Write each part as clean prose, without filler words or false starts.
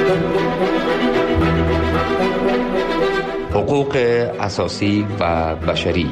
حقوق اساسی و بشری.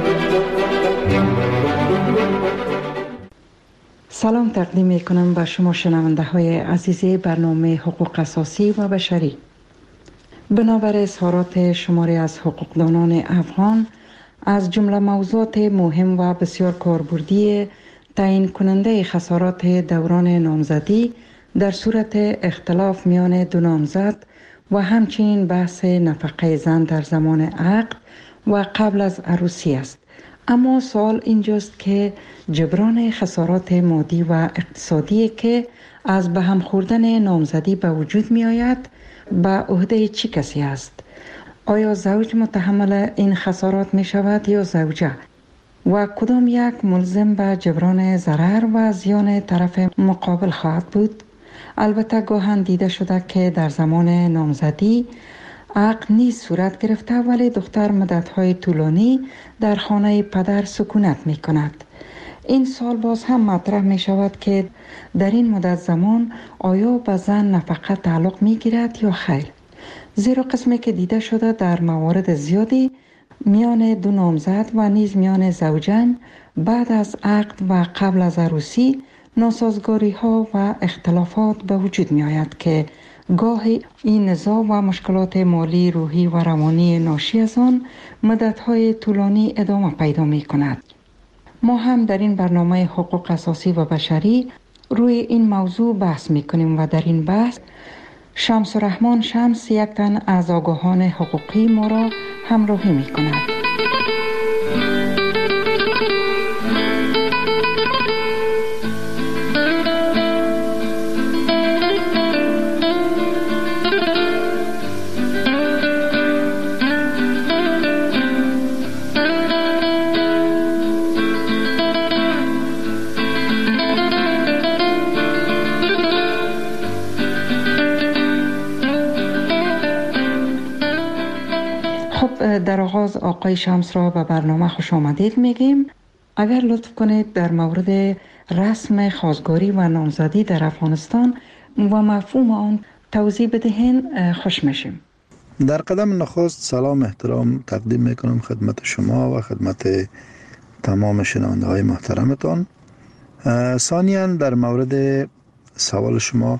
سلام تقدیم میکنم به شما شنونده های عزیز برنامه حقوق اساسی و بشری. بنابر اظهارات شماری از حقوقدانان افغان از جمله موضوعات مهم و بسیار کاربردی تعیین کننده خسارات دوران نامزدی در صورت اختلاف میان دو نامزد و همچنین بحث نفقه زن در زمان عقد و قبل از عروسی است. اما سوال اینجاست که جبران خسارات مادی و اقتصادی که از به هم خوردن نامزدی به وجود می آید به عهده چه کسی است؟ آیا زوج متحمل این خسارات می شود یا زوجه؟ و کدام یک ملزم به جبران ضرر و زیان طرف مقابل خواهد بود؟ البته گاهن دیده شده که در زمان نامزدی عقد نیز صورت گرفته ولی دختر مدت‌های طولانی در خانه پدر سکونت می کند. این سال باز هم مطرح می شود که در این مدت زمان آیا به زن نفقه تعلق می گیرد یا خیر؟ زیرا قسمی که دیده شده در موارد زیادی میان دو نامزد و نیز میان زوجین بعد از عقد و قبل از عروسی ناسازگاری ها و اختلافات به وجود می آید که گاهی این نزاع و مشکلات مالی، روحی و روانی ناشی از آن مدت‌های طولانی ادامه پیدا می کند. ما هم در این برنامه حقوق اساسی و بشری روی این موضوع بحث می کنیم و در این بحث شمس الرحمن شمس یک تن از آگاهان حقوقی ما را همراهی می کند. در آغاز آقای شمس را به برنامه خوش آمدید میگیم. اگر لطف کنید در مورد رسم خواستگاری و نامزدی در افغانستان و مفهوم آن توضیح بدهین خوش میشیم. در قدم نخست سلام احترام تقدیم میکنم خدمت شما و خدمت تمام شنونده های محترمتان. ثانیاً در مورد سوال شما،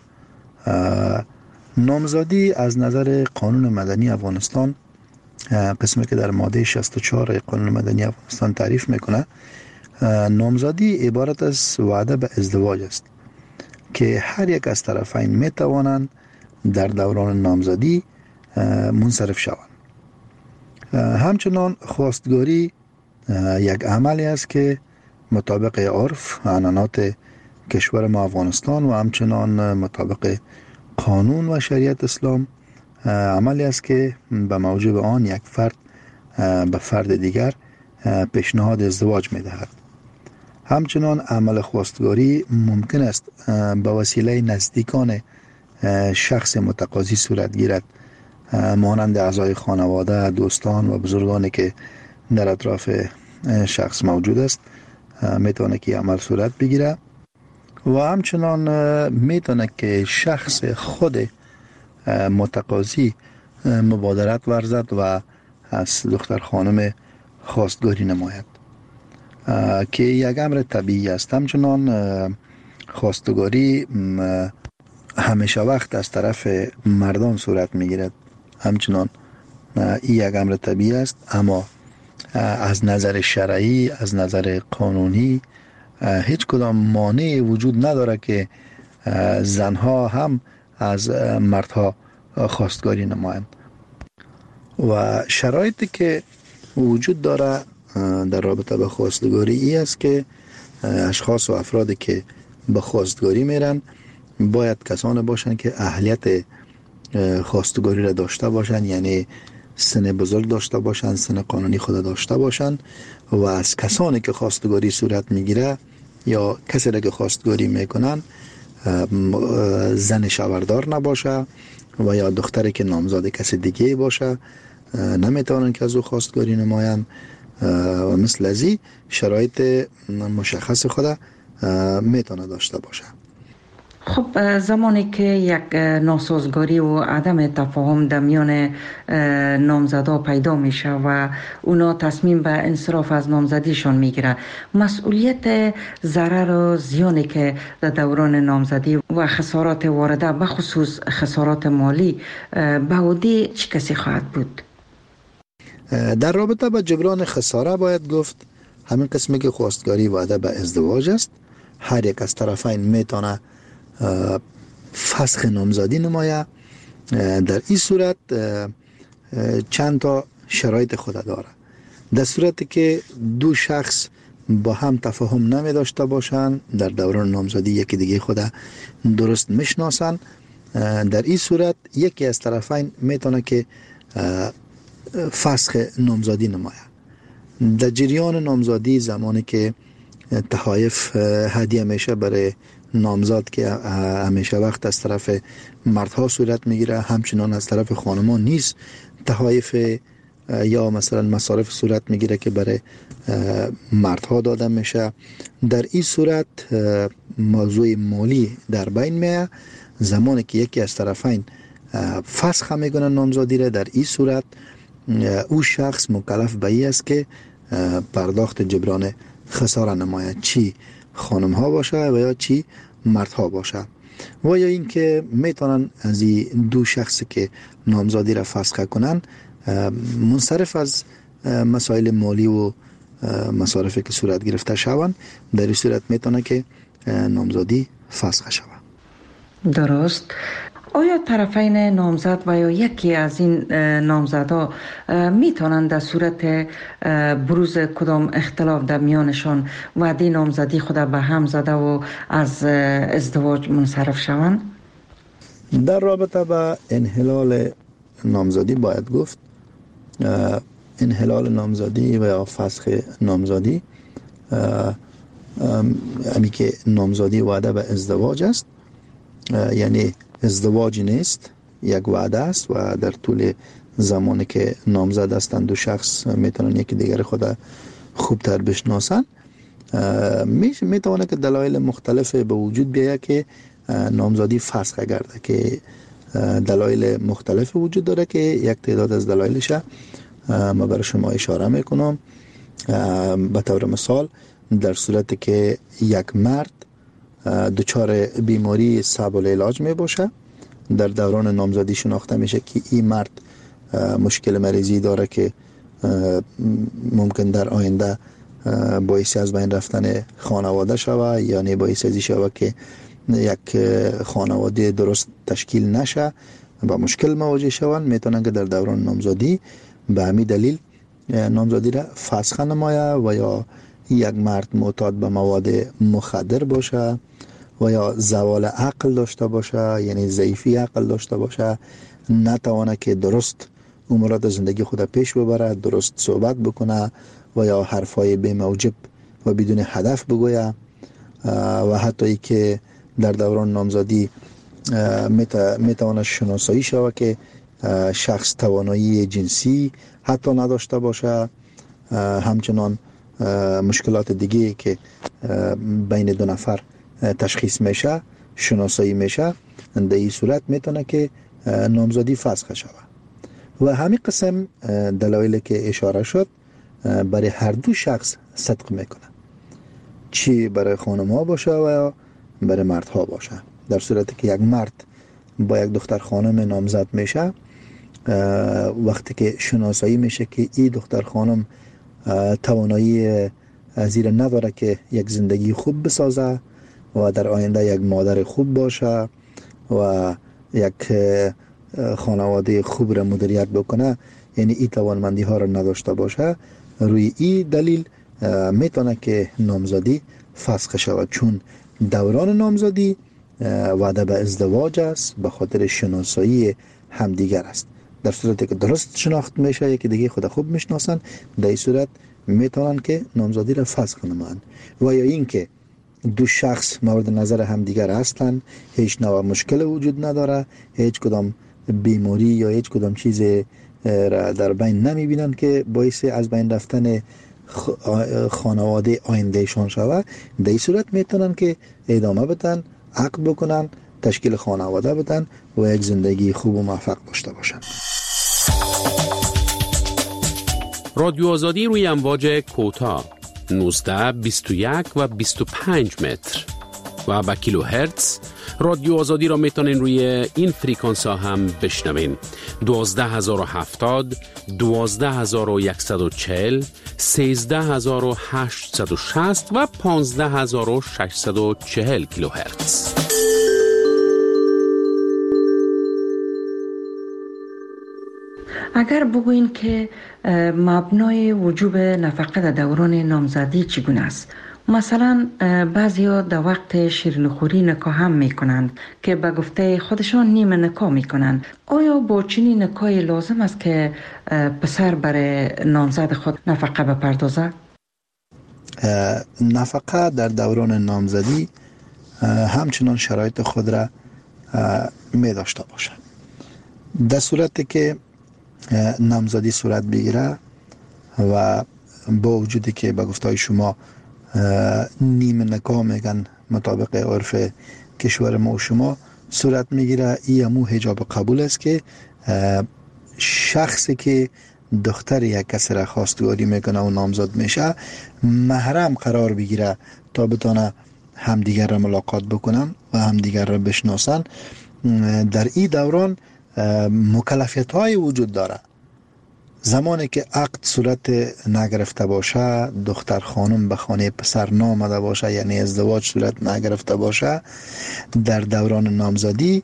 نامزدی از نظر قانون مدنی افغانستان، قسمی که در ماده 64 قانون مدنی افغانستان تعریف میکنه، نامزدی عبارت از وعده به ازدواج است که هر یک از طرفین میتوانند در دوران نامزدی منصرف شوند. همچنان خواستگاری یک عملی است که مطابق عرف و عنعنات کشور ما افغانستان و همچنان مطابق قانون و شریعت اسلام عملی است که به موجب آن یک فرد به فرد دیگر پیشنهاد ازدواج می دهد. همچنان عمل خواستگاری ممکن است به وسیله نزدیکان شخص متقاضی صورت گیرد، مانند اعضای خانواده، دوستان و بزرگانی که در اطراف شخص موجود است میتونه که عمل صورت بگیره و همچنان میتونه که شخص خود متقاضی مبادرت ورزد و از دختر خانم خواستگاری نماید که یک امر طبیعی است. همچنان خواستگاری همیشه وقت از طرف مردان صورت میگیرد، همچنان این یک امر طبیعی است، اما از نظر شرعی، از نظر قانونی هیچ کدام مانعی وجود نداره که زنها هم از مردها خواستگاری نمایند. و شرایطی که وجود داره در رابطه به خواستگاری ای است که اشخاص و افرادی که به خواستگاری میرن باید کسانی باشن که اهلیت خواستگاری را داشته باشن، یعنی سن بزرگ داشته باشن، سن قانونی خود داشته باشن و از کسانی که خواستگاری صورت میگیره یا کسی را که خواستگاری میکنن زن شوهردار نباشه و یا دختری که نامزد کسی دیگه باشه، نمیتونن که از او خواستگاری نمایند و مثل ازی شرایط مشخص خود میتونه داشته باشه. خب زمانی که یک ناسازگاری و عدم تفاهم در میان نامزدا پیدا میشه و اونا تصمیم به انصراف از نامزدیشان میگیره، مسئولیت ضرر و زیانی که در دوران نامزدی و خسارات وارده به خصوص خسارات مالی به عهده چه کسی خواهد بود؟ در رابطه با جبران خساره باید گفت همین قسمی که خواستگاری وعده به ازدواج است، هر یک از طرفین میتونه فسخ نامزدی نمایه. در این صورت چند تا شرایط خود داره. در صورتی که دو شخص با هم تفاهم نمی داشته باشند، در دوران نامزدی یکی دیگه خود درست میشناسن، در این صورت یکی از طرفین میتونه که فسخ نامزدی نمایه. در جریان نامزدی زمانی که تحایف هدیه میشه برای نامزد که همیشه وقت از طرف مردها صورت میگیره، همچنان از طرف خانمان نیست تحایف یا مثلا مصارف صورت میگیره که برای مردها داده میشه. در این صورت موضوع مالی در بین میه. زمانی که یکی از طرفین فسخ میکنه نامزدی را، در این صورت او شخص مکلف به این است که پرداخت جبران خساره نماید، چی خانم ها باشه و یا چی مردها باشه. و یا اینکه میتونن از این دو شخصی که نامزدی را فسخ کنن منصرف از مسائل مالی و مصارفی که صورت گرفته شوند، در این صورت میتونه که نامزدی فسخ شود. درست. آیا طرفین نامزد و یا یکی از این نامزدا میتونند در صورت بروز کدام اختلاف در میانشان وعده نامزدی خود به هم زده و از ازدواج منصرف شوند؟ در رابطه با انحلال نامزدی باید گفت انحلال نامزدی و یا فسخ نامزدی همی که نامزدی وعده به ازدواج است، یعنی ازدواج نیست، یک وعده است و در طول زمانی که نامزد هستند دو شخص میتونن یکی دیگر خود خوبتر بشناسن. میتونه که دلایل مختلف به وجود بیاید که نامزدی فسخ گرده، که دلایل مختلف وجود داره که یک تعداد از دلایلش ما برای شما اشاره میکنم. به طور مثال در صورتی که یک مرد دچار بیماری صعب العلاج می باشه، در دوران نامزدی شناخته میشه که این مرد مشکل مریضی داره که ممکن در آینده باعث از بین رفتن خانواده شوه، یعنی باعث ازی شوه که یک خانواده درست تشکیل نشه، با مشکل مواجه شوند. میتونن که در دوران نامزدی به همین دلیل نامزدی را فسخ نمایه. و یا یک مرد معتاد به مواد مخدر باشه و یا زوال عقل داشته باشه، یعنی ضعیفی عقل داشته باشه، نتوانه که درست امورات زندگی خود پیش ببره، درست صحبت بکنه و یا حرفای بی موجب و بدون هدف بگویه. و حتی ای که در دوران نامزدی میتوانه شناسایی شود که شخص توانایی جنسی حتی نداشته باشه، همچنان مشکلات دیگه که بین دو نفر تشخیص میشه شناسایی میشه، در این صورت میتونه که نامزدی فسخ شود. و همین قسم دلایلی که اشاره شد برای هر دو شخص صدق میکنه، چی برای خانم ها باشه و یا برای مرد ها باشه. در صورتی که یک مرد با یک دختر خانم نامزد میشه، وقتی که شناسایی میشه که این دختر خانم توانایی زیر نداره که یک زندگی خوب بسازه و در آینده یک مادر خوب باشه و یک خانواده خوب را مدیریت بکنه، یعنی این توانمندی ها را نداشته باشه، روی این دلیل میتونه که نامزدی فسخ شود، چون دوران نامزدی وعده به ازدواج است، به خاطر شناسایی همدیگر است. در صورتی که درست شناخت میشه، یکی دیگه خود خوب میشناسن، در این صورت میتونن که نامزدی را فسخ نمایند. و یا اینکه دو شخص مورد نظر همدیگر هستند، هیچ نوع مشکل وجود نداره، هیچ کدام بیماری یا هیچ کدام چیز را در بین نمیبینن که باعث از بین رفتن خانواده آیندهشان شود، در این صورت میتونن که ادامه بدن، عقد بکنن، تشکیل خانواده بدن و یک زندگی خوب و موفق داشته باشن. رادیو آزادی روی امواج کوتاه 19، 21 و 25 متر و با کیلو هرتز. رادیو آزادی را میتونین روی این فریکانس ها هم بشنوین: 12070، 12140، 13860 و 15640 کیلو هرتز. اگر بگوین که مبنای وجوب نفقه در دوران نامزدی چگونه است؟ مثلا بعضیا در وقت شیرینیخوری نکاح هم میکنند که به گفته خودشان نیمه نکاح میکنند. آیا با چنین نکاحی لازم است که پسر برای نامزد خود نفقه بپردازد؟ نفقه در دوران نامزدی همچنان شرایط خود را می داشته باشد. در صورتی که نامزدی صورت بگیره و با وجودی که به گفتهای شما نیمه نکاح میگن مطابق عرف کشور ما و شما صورت میگیره، این همو حجاب قبول است که شخصی که دختر یک کسی را خواستگاری میکنه و نامزد میشه محرم قرار بگیره تا بتونه همدیگر را ملاقات بکنن و همدیگر را بشناسن. در این دوران مکلفیت های وجود داره. زمانی که عقد صورت نگرفته باشه، دختر خانم به خانه پسر نامده باشه، یعنی ازدواج صورت نگرفته باشه، در دوران نامزدی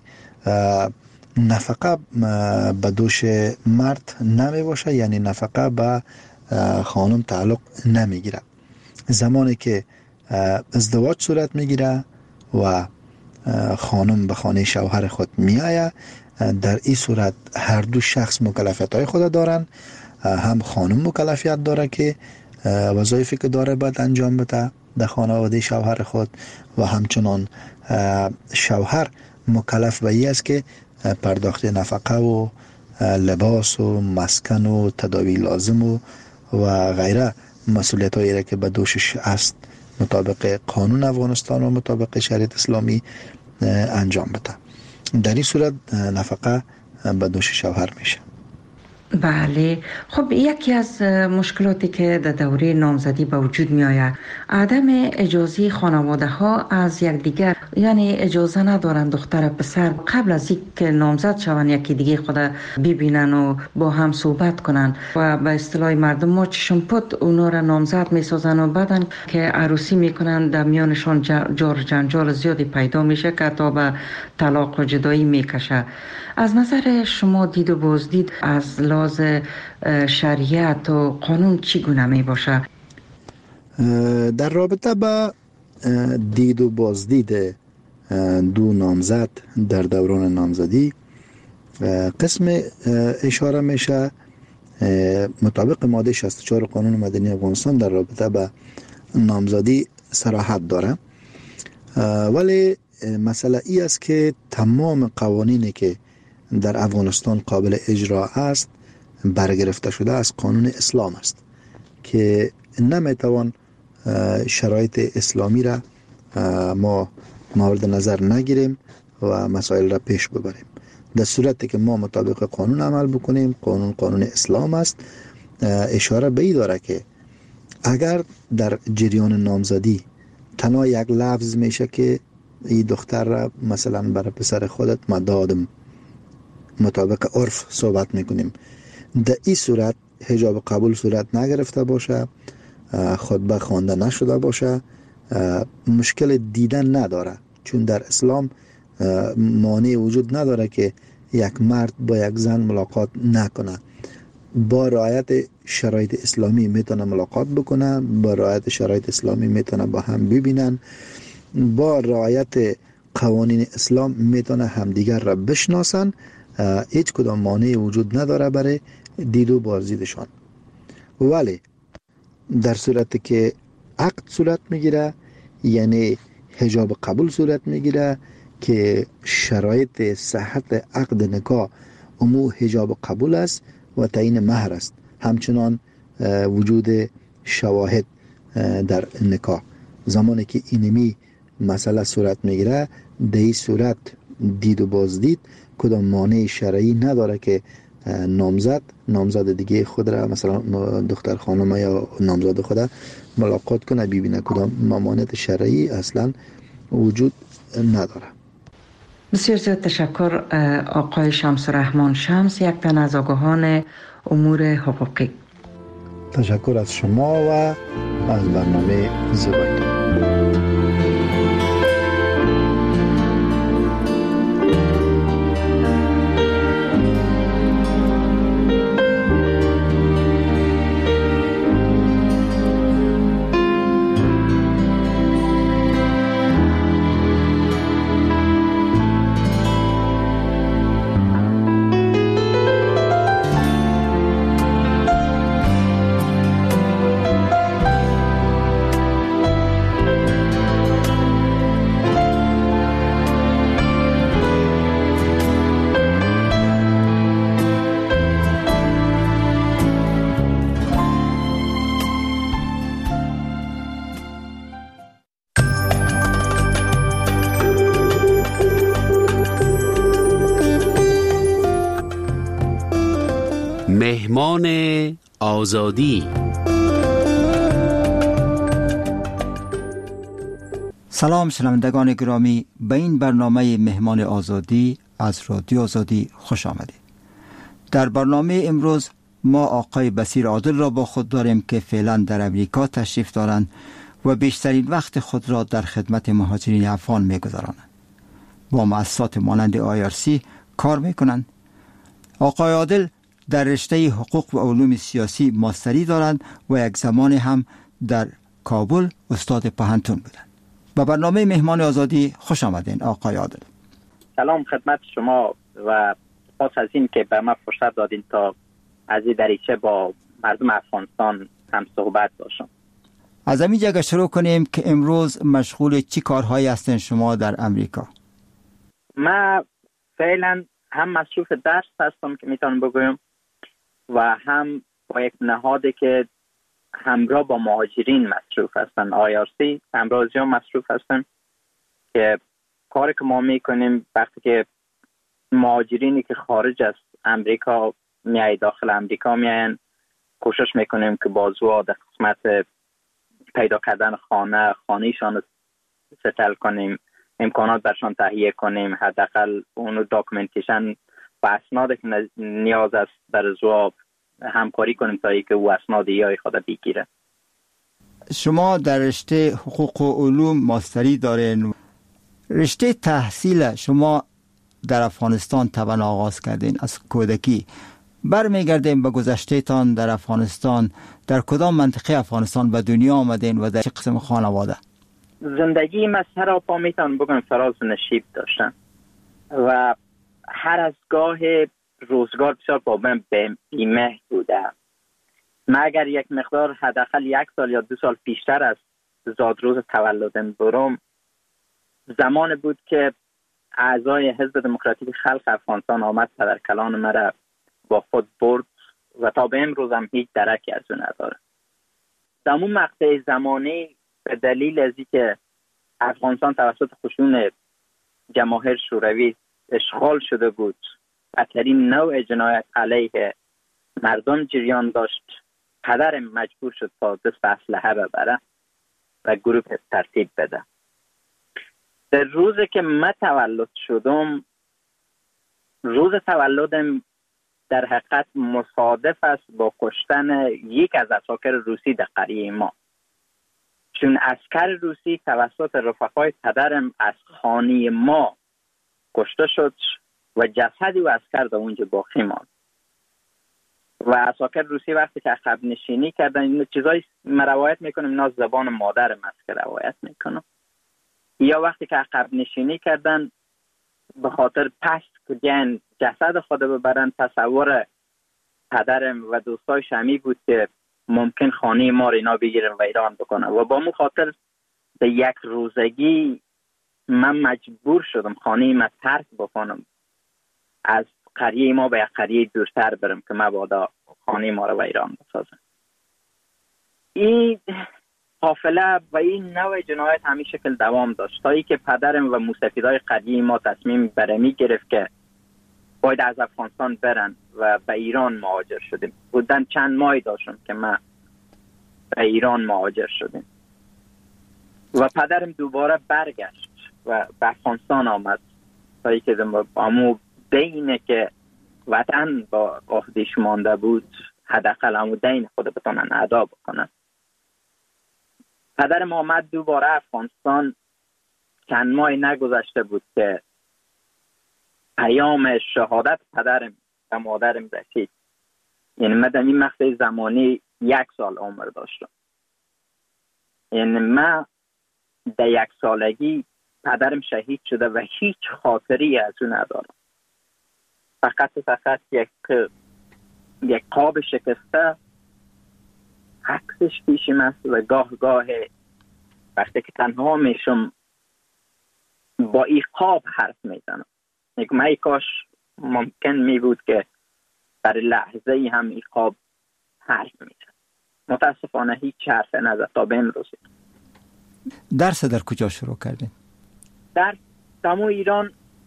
نفقه به دوش مرد نمی باشه، یعنی نفقه به خانم تعلق نمیگیره. زمانی که ازدواج صورت میگیره و خانم به خانه شوهر خود میآید، در این صورت هر دو شخص مکلفیت های خود دارن. هم خانم مکلفیت داره که وظایفی که داره باید انجام بده در خانواده شوهر خود و همچنان شوهر مکلف به این است که پرداخت نفقه و لباس و مسکن و تداوی لازم و غیره مسئولیت هایی را که به دوشش است مطابق قانون افغانستان و مطابق شریعت اسلامی انجام بده. در این صورت نفقه به دوش شوهر میشه. بله. خب یکی از مشکلاتی که در دوره نامزدی به وجود می آید عدم اجازه خانواده ها از یکدیگر، یعنی اجازه ندارند دختر پسر قبل از اینکه نامزد شوند یکی دیگه خود ببینن و با هم صحبت کنن و به اصطلاح مردم ما چشم پد اونا را نامزد می سازن و بعدن که عروسی میکنن در میانشان جار جنجال زیادی پیدا میشه که تا به طلاق و جدایی میکشه. از نظر شما دید و بازدید از لحاظ شریعت و قانون چگونه می باشه؟ در رابطه با دید و بازدید دو نامزد در دوران نامزدی قسم اشاره میشه مطابق ماده 64 قانون مدنی افغانستان در رابطه با نامزدی صراحت داره، ولی مسئله ای است که تمام قوانینی که در افغانستان قابل اجرا است برگرفته شده از قانون اسلام است که نمیتوان شرایط اسلامی را ما مورد نظر نگیریم و مسائل را پیش ببریم. در صورتی که ما مطابق قانون عمل بکنیم، قانون اسلام است، اشاره به این داره که اگر در جریان نامزدی تنها یک لفظ میشه که این دختر را مثلا برای پسر خودت مدادم مطابق عرف صحبت میکنیم، در این صورت حجاب قبول صورت نگرفته باشه، خطبه خوانده نشده باشه، مشکل دیدن نداره، چون در اسلام مانع وجود نداره که یک مرد با یک زن ملاقات نکنه. با رعایت شرایط اسلامی میتونه ملاقات بکنه، با رعایت شرایط اسلامی میتونه با هم ببینن، با رعایت قوانین اسلام میتونه همدیگر را بشناسن. هیچ کدام مانع وجود نداره برای دید و بازدیدشان. ولی در صورتی که عقد صورت میگیره، یعنی حجاب قبول صورت میگیره که شرایط صحت عقد نکاح امو حجاب قبول است و تعیین مهر است، همچنان وجود شواهد در نکاح. زمانی که اینمی مسئله صورت میگیره، در این صورت دید و بازدید کدام مانع شرعی نداره که نامزد دیگه خود را، مثلا دختر خانم یا نامزد خود ملاقات کنه، ببینه کدام ممانعت شرعی اصلا وجود نداره. بسیار زیاد تشکر آقای شمس الرحمن شمس، یک تن از آگاهان امور حقوقی. تشکر از شما و از برنامه زیبایتان. مهمان آزادی. سلام شنوندگان گرامی، به این برنامه مهمان آزادی از رادیو آزادی خوش آمدید. در برنامه امروز ما آقای بصیر عادل را با خود داریم که فعلا در امریکا تشریف دارند و بیشترین وقت خود را در خدمت مهاجرین افغان می‌گذرانند. با مؤسسات مانند IRC کار می‌کنند. آقای عادل در رشته حقوق و علوم سیاسی ماستری دارند و یک زمان هم در کابل استاد پوهنتون بودند. به برنامه مهمان آزادی خوش آمدین آقای عادل. سلام خدمت شما و سپاس از این که به من فرصت دادین تا از این دریچه با مردم افغانستان هم صحبت باشم. از همین جگه شروع کنیم که امروز مشغول چی کارهایی هستین شما در امریکا؟ من فعلا هم مصروف درس هستم که میتونم بگویم و هم با یک نهادی که همراه با مهاجرین مصروف هستن، IRC همراه زیاد مصروف هستن که کاری که ما میکنیم وقتی که مهاجرینی که خارج از امریکا میای داخل امریکا میاین، کوشش میکنیم که بازوها در قسمت پیدا کردن خانهشان ستل کنیم، امکانات برشان تهیه کنیم، حداقل اون داکومنتیشن و اسنادی که نیاز است در زواب همکاری کنیم تا اینکه او اسناد یا خود بگیره. شما در رشته حقوق و علوم ماستری دارین. رشته تحصیل شما در افغانستان طبعا آغاز کردین از کودکی. برمیگردیم به گذشته تان در افغانستان. در کدام منطقه افغانستان به دنیا آمدین و در چه قسم خانواده؟ زندگی من سراپا میتونم بگم فراز و نشیب داشتم و هر از گاه روزگار بسیار با من بیمه بوده. من اگر یک مقدار حداقل 1 سال یا 2 سال پیشتر از زادروز تولدم برم، زمان بود که اعضای حزب دموکراتیک خلق افغانستان آمد پدرکلان مرا با خود برد و تا به امروز هم هیچ درکی از اون نداره. در اون مقطع زمانی به دلیل از اینکه افغانستان توسط خشون جماهیر شوروی اشغال شده بود، بدترین نوع جنایت علیه مردم جریان داشت، پدرم مجبور شد تا دست اسلحه ببره و گروه ترتیب بده. در روزی که من تولد شدم، روز تولدم در حقیقت مصادف است با کشتن یک از عساکر روسی در قریه ما، چون عسکر روسی توسط رفقای پدرم از خانه ما کشته شد و جسدی و عسکر در اونجا باقی ماند و عساکر روسی وقتی که عقب نشینی کردن، این چیزایی من روایت میکنم، اینا زبان مادرم است که روایت میکنم، یا وقتی که عقب نشینی کردن به خاطر پست که جسد خود ببرن، تصور پدرم و دوستای شمی بود که ممکن خانه ما رو اینا بگیرن و ایران بکنن و با مو خاطر به یک روزگی من مجبور شدم خانه ما ترک بکنم، از قریه ما به یک قریه دورتر برم که مبادا خانه ما رو و ایران بسازم. این قافله و این نوع جنایت همین شکل دوام داشت تا ای که پدرم و موسفیدای قدیم ما تصمیم برمی گرفت که باید از افغانستان برن و به ایران مهاجر شدیم. بودن چند ماهی داشتم که ما به ایران مهاجر شدیم و پدرم دوباره برگشت و به افغانستان آمد تا ای که امو دینه که وطن با عهدش مانده بود حداقل امو دین خود بتونن ادا بکنن. پدرم آمد دوباره افغانستان. چند ماه نگذشته بود که پیام شهادت پدرم و مادرم رسید. یعنی من در این مقطع زمانی 1 سال عمر داشتم. یعنی من در 1 سالگی پدرم شهید شده و هیچ خاطری از اون ندارم. فقط یک قاب شکسته عکسش پیشم است و گاه وقتی که تنها میشم با این قاب حرف میزنم. من کاش ممکن می بود که در لحظه ای هم این قاب حرف میزن. متاسفانه هیچ حرف نزد تا به امروز. درس در کجا شروع کردین؟ در دمو ایران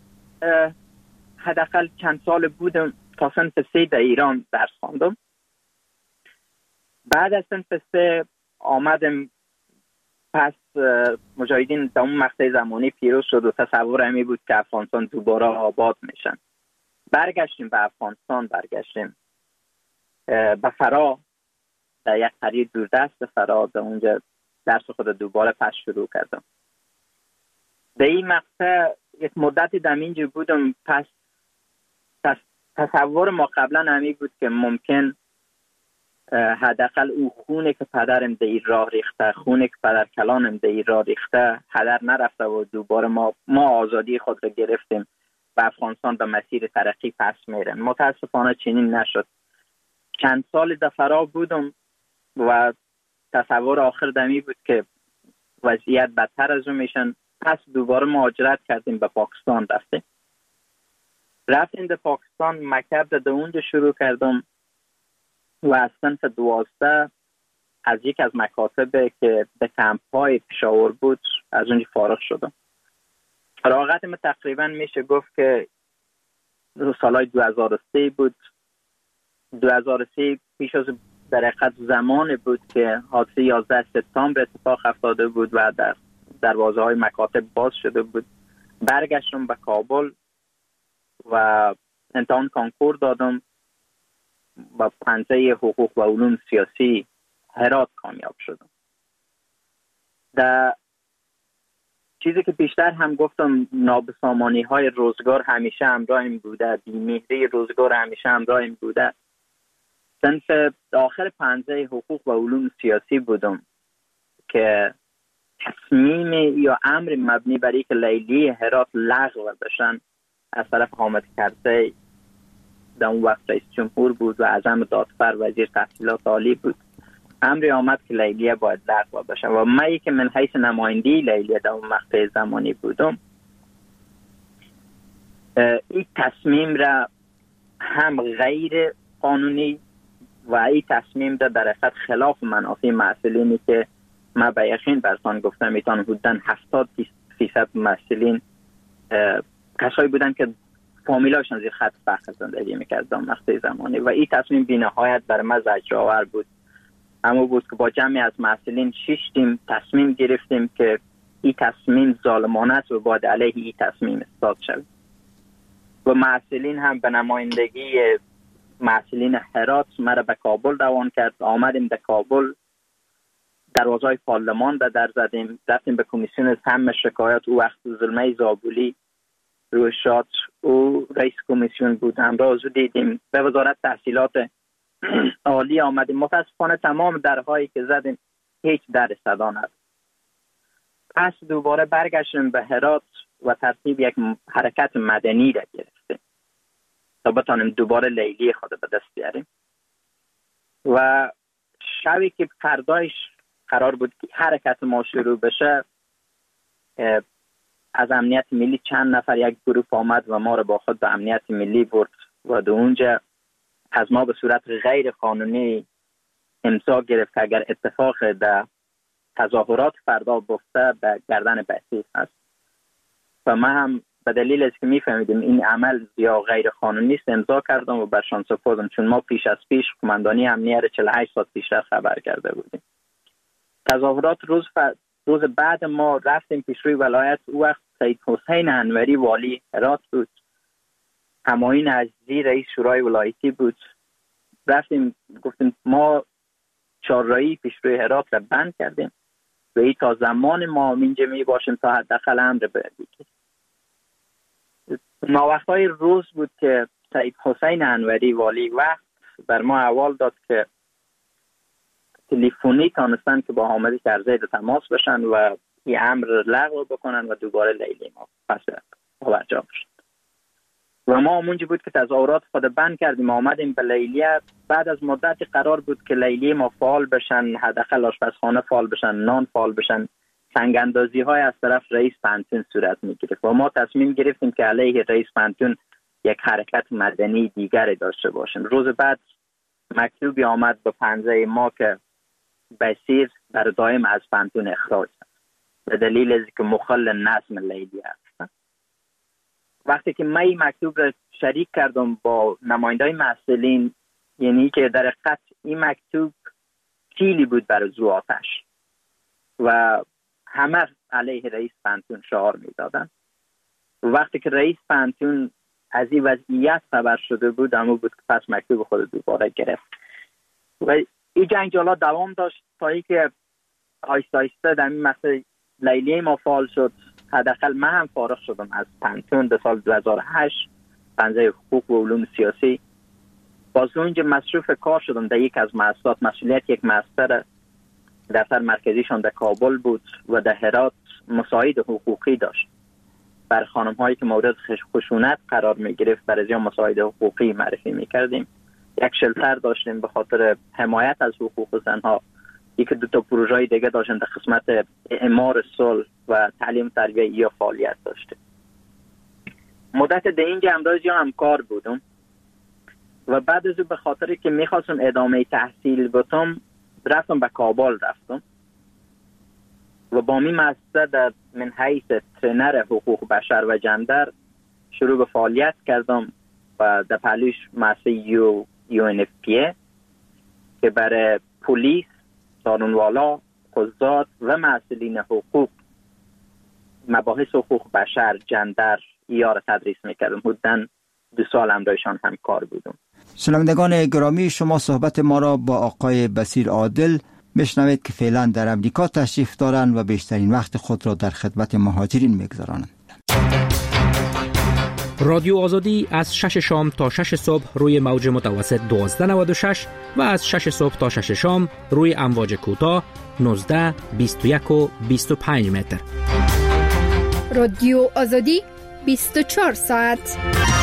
حداقل چند سال بودم تا صنف 3 در ایران درس خواندم. بعد از صنف 3 آمدم پس مجاهدین در اون مقطع زمانی پیروز شد و تصور همی بود که افغانستان دوباره آباد میشن. برگشتیم به افغانستان، برگشتیم به فرا، در یک قریه دوردست فرا، در اونجا درس خود دوباره پس شروع کردم. در این مقطع یک مدتی در اینجا بودم. پس تصور ما قبلا همی بود که ممکن حداقل او خونه که پدرم در این راه ریخته، خونه که پدر کلانم در این راه ریخته هدر نرفته و دوباره ما آزادی خود را گرفتیم و افغانستان به مسیر ترقی پس میرن. متاسفانه چنین نشد. چند سال در فرا بودم و تصور آخر دمی بود که وضعیت بدتر از اون میشن. پس دوباره مهاجرت کردیم به پاکستان رفتیم به پاکستان. مکتب در اونجا شروع کردم و از صنف 12 از یک از مکاتب که به کمپ‌های پشاور بود از اونجا فارغ شدم. فراغتم تقریبا میشه گفت که سالهای 2003 بود. 2003 پیش از در حقیقت زمان بود که حادثه 11 سپتامبر اتفاق افتاده بود و در دروازه‌های مکاتب باز شده بود. برگشتم به کابل و امتحان کانکور دادم و پنجه حقوق و علوم سیاسی هرات کامیاب شدم. در چیزی که بیشتر هم گفتم نابسامانی های روزگار همیشه همراهم بوده، بی‌مهری روزگار همیشه همراهم بوده. صنف آخر پنجه حقوق و علوم سیاسی بودم که تصمیم یا امر مبنی بر اینکه لیلیه هرات لغو بشن از طرف حامد کرزی در اون وقت رئیس جمهور بود و اعظم دادفر وزیر تحصیلات عالی بود، امری آمد که لیلیه باید لغو بشه و من که من حیث نمایندی لیلیه در اون مقطع زمانی بودم این تصمیم را هم غیر قانونی و این تصمیم را در حقیقت خلاف منافع محصلینی که من به یقین برسان گفتم میتون بودن 70% محصلین کسایی بودن که فامیلاشون زیر خط فقر زندگی میکرد در مقطع زمانی و این تصمیم بی‌نهایت بر من زجرآور بود. اما بود که با جمعی از محصلین 6 تیم تصمیم گرفتیم که این تصمیم ظالمانه است و باید علیه این تصمیم استاد شد و محصلین هم به نمایندگی محصلین هرات مرا به کابل روان کرد. آمدیم در کابل، دروازه‌های پارلمان در زدیم، رفتیم به کمیسیون سم شکایت. او وقت ظلمه زابولی روی شاد او رئیس کمیسیون بود، همراه دیدیم. به وزارت تحصیلات عالی آمدیم. متاسفانه تمام درهایی که زدیم هیچ در صدا نداد. پس دوباره برگشتیم به هرات و ترتیب یک حرکت مدنی را گرفتیم تا بتانیم دوباره لیلی خود به دست بیاریم. و شبی که فردایش قرار بود که حرکت ما شروع بشه، از امنیت ملی چند نفر یک گروه آمد و ما رو با خود به امنیت ملی برد و در اونجا از ما به صورت غیر قانونی امضا گرفت که اگر اتفاق در تظاهرات فردا بفته به گردن بسیج هست و من هم به دلیل از که میفهمیدیم این عمل یا غیر قانونی است امضا کردم و برشان سپردم، چون ما پیش از پیش قماندانی امنیت 48 ساعت پیشتر خبر کرده بودیم. تظاهرات روز بعد ما رفتیم پیش روی ولایت. او وقت سید حسین انوری والی هرات بود، همایون عزیزی رئیس شورای ولایتی بود. رفتیم گفتیم ما چهارراهی پیش روی هرات را بند کردیم و این تا زمان ما اینجا می باشیم تا حداقل امر بگیریم. ناوقتای روز بود که سید حسین انوری والی وقت بر ما احوال داد که تلفنی تانستن که با حامد کرزی تماس بشن و این امر لغو بکنن و دوباره لیلی ما پس برجا بشن. و ما اونجا بود که تظاهرات خود بند کردیم، آمدیم به لیلیه. بعد از مدت قرار بود که لیلی ما فعال بشن، حداقل آشپزخانه فعال بشن، نان فعال بشن، سنگ اندازی های از طرف رئیس پانتون صورت میگیره و ما تصمیم گرفتیم که علیه رئیس پانتون یک حرکت مدنی دیگری داشته باشیم. روز بعد مکتوبی آمد به پنجه ما که بسیر در دائم از پانتون اخراج است به دلیل از که مخل نظم لیلی است. وقتی که من این مکتوب را شریک کردم با نمایندای مسئولین، یعنی که در حقیقت این مکتوب کیلی بود برای زو آتش و همه علیه رئیس پانتون شعار میدادن. وقتی که رئیس پانتون از این وضعیت خبر شده بود، اما بود که پس مکتوب خود دوباره گرفت و این جنجالا دوام داشت تا اینکه آیسته آیسته در این مسئله لیلی ما فعال شد. حداقل من هم فارغ شدم از پانتون در سال 2008 پنجه حقوق و علوم سیاسی. باز اونجا مصروف کار شدم در یک از مؤسسات. مسئولیت یک مؤسسه دفتر مرکزیشان در کابل بود و در هرات مساعد حقوقی داشت بر خانم هایی که مورد خشونت قرار می گرفت. برای از مساعد حقوقی معرفی می کردیم. یک شلتر داشتیم به خاطر حمایت از حقوق زنها. یک دو تا پروژه دیگه داشتیم در قسمت اعمار صلح و تعلیم تربیه یا فعالیت داشتیم. مدت در اینجا امروز یا همکار بودم و بعد از به خاطر که میخواستم ادامه تحصیل بتم رفتم به کابل رفتم و با می مؤسسه در من حیث ترینر حقوق بشر و جندر شروع به فعالیت کردم و در پهلوش مؤسسه UNFPA که برای پلیس، سارونوالا، قضات و مسئولین حقوق مباحث حقوق بشر، جندر را تدریس میکردم. حدوداً 2 سال همراهشان همکار بودم. شنوندگان گرامی، شما صحبت ما را با آقای بصیر عادل میشنوید که فعلا در امریکا تشریف دارند و بیشترین وقت خود را در خدمت مهاجرین میگذرانند. رادیو آزادی از 6 شام تا 6 صبح روی موج متوسط 1296 و از 6 صبح تا 6 شام روی امواج کوتاه 19، 21 و 25 متر. رادیو آزادی 24 ساعت.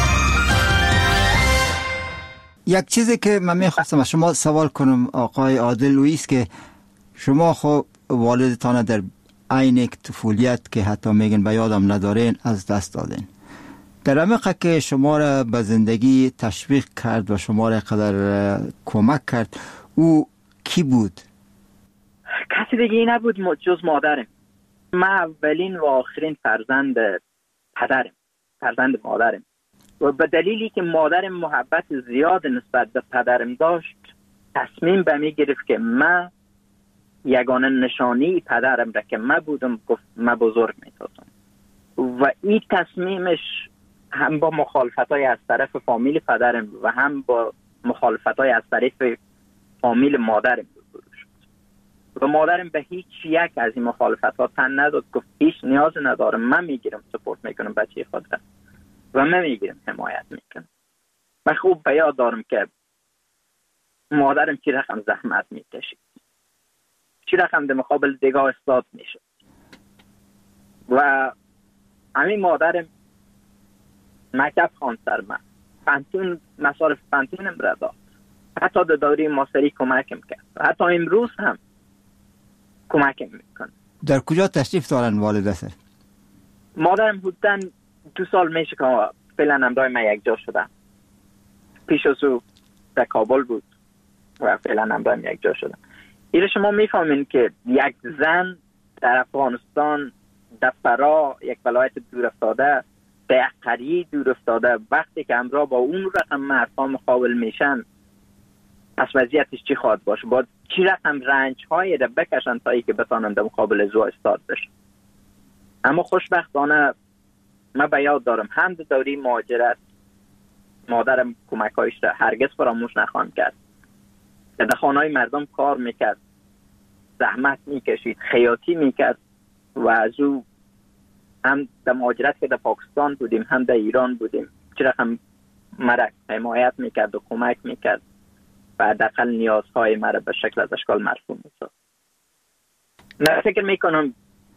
یک چیزی که من میخواستم از شما سوال کنم آقای عادل لوئیس که شما خب والدتان در عین طفولیت که حتی میگن به یادم ندارین از دست دادین. در عمق که شما را به زندگی تشویق کرد و شما را قدر کمک کرد او کی بود؟ کسی دیگه نبود جز مادرم. من اولین و آخرین فرزند مادرم و به دلیلی که مادرم محبت زیاد نسبت به پدرم داشت تصمیم به می گرفت که من یگانه نشانی پدرم را که من بودم گفت من بزرگ می سازم و این تصمیمش هم با مخالفتای از طرف فامیل پدرم و هم با مخالفتای از طرف فامیل مادرم روبرو شد و مادرم به هیچ یک از این مخالفتات تن نداد. گفت هیچ نیاز ندارم، من میگیرم سپورت میکنم بچه خود را و من میگیرم حمایت میکنم. من خوب به یاد دارم که مادرم چی رقم زحمت میکشید، چی رقم در مقابل دیگه استاد میشد و همین مادرم مکتب خواند سر من، پانتون مصارف پانتونم را داد، حتی در دوره ماستری کمکم کرد، حتی امروز هم کمکم میکنه. در کجا تشریف دارن والدتر؟ مادرم حدوداً 2 سال میشه که فعلا همراه من یک جا شدم. پیش از او در کابل بود و فعلا همراه من یک جا شدم. ایره شما میفهمین که یک زن در افغانستان، در فرا، یک ولایت دور افتاده، در یک قریه دور افتاده، وقتی که همراه با اون رقم مردها مقابل میشن، از وضعیتش چی خواهد باشه؟ باید چی رقم رنج هایی را بکشن تا ای که بتانند مقابل ازو استاد بشن. اما خوشبختانه من به یاد دارم هم در دوره مهاجرت مادرم کمکایش را هرگز فراموش نخواهم کرد. در خانه‌های مردم کار میکرد، زحمت میکشید، خیاطی میکرد و از او هم در مهاجرت که در پاکستان بودیم هم در ایران بودیم چرا هم مرا حمایت میکرد و کمک میکرد و حداقل نیازهای مرا به شکل از اشکال مرفوع میساخت. من فکر میکنم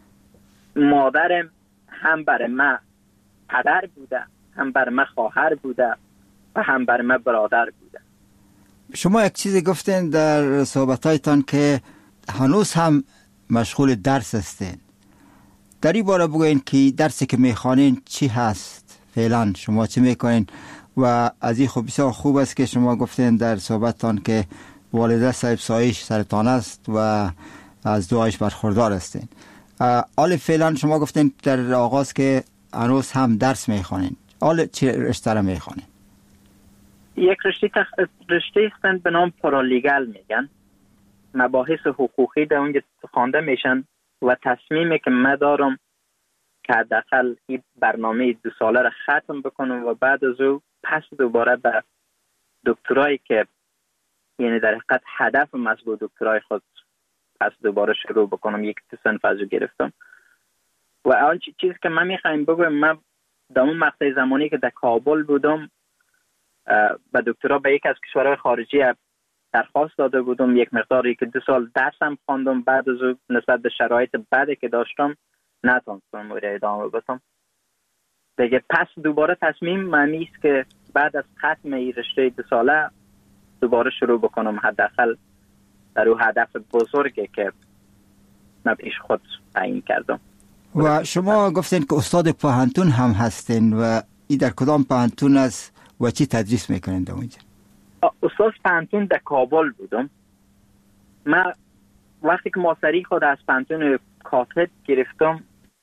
مادرم هم برای من پدر بوده، هم برای من خواهر بوده و هم برای من برادر بوده. شما یک چیزی گفتین در صحبتایتان که هنوز هم مشغول درس هستین. در این باره بگوین که درسی که میخوانین چی هست؟ فعلا شما چی میکنین؟ و از این خوب بسیار خوب است که شما گفتین در صحبتتان که والده صاحب سایش سرطان است و از دعایش برخوردار هستین. حال فعلا شما گفتین در آغاز که هنوز هم درس میخوانین. حال چه رشته را میخوانین؟ یک رشته هستند به نام پارالیگل میگن. مباحث حقوقی در اونجا خوانده میشن و تصمیمی که من دارم که حداقل این برنامه 2 ساله را ختم بکنم و بعد از او پس دوباره به دکترایی که یعنی در حقیقت هدفم از با دکترای خود پس دوباره شروع بکنم. یک صنف از او گرفتم و اول چیزی که من میخوایم بگویم، من در اون مقطع زمانی که در کابل بودم به دکترا به یک از کشورهای خارجی درخواست داده بودم، یک مقداری که 2 سال درسم خواندم. بعد از او نسبت به شرایط بعدی که داشتم نتونستم ادامه بدم دیگه. پس دوباره تصمیم معنی است که بعد از ختم این رشته 2 ساله دوباره شروع بکنم، حداقل در اون هدف بزرگی که من پیش خود تعیین کردم. و شما گفتین که استاد پوهنتون هم هستین و این در کدام پوهنتون است و چی تدریس میکنین در اونجا؟ استاد پوهنتون در کابل بودم. من وقتی که ماستری خود از پوهنتون کاتد گرفتم